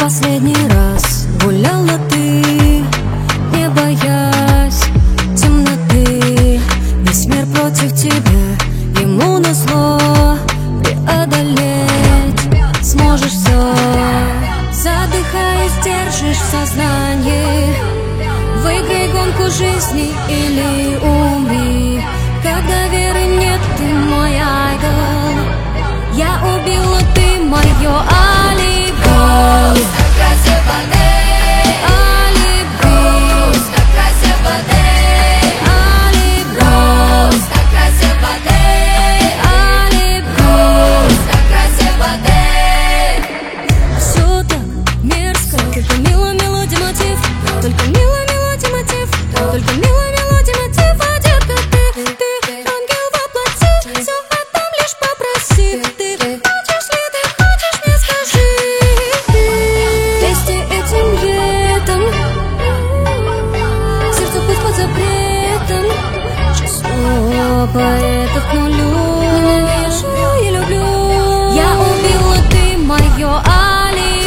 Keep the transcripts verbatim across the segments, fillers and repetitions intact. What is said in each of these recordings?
Последний раз гуляла ты, не боясь темноты. Весь мир против тебя, ему назло преодолеть сможешь все. Задыхаясь, держишь в сознании. Выиграй гонку жизни или умри. Когда веры нет, ты мой айдол. Я убила, ты мое алиби. Только милая мелодия мотив, только милая мелодия мотив. А детка, ты, ты, ангел воплоти. Все отдам, лишь попроси. Ты хочешь ли, ты хочешь, мне скажи. Вместе этим летом сердце пусть под запретом. Число поэтов к нулю. Ненавижу и люблю. Я убила, ты мое алиби.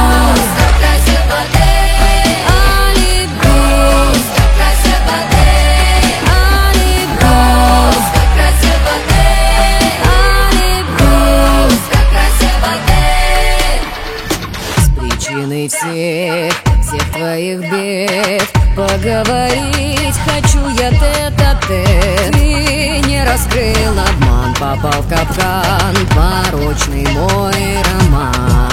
Причиной всех, всех твоих бед поговорить хочу я тет-а-тет. Ты не раскрыл обман, попал в капкан, порочный мой роман.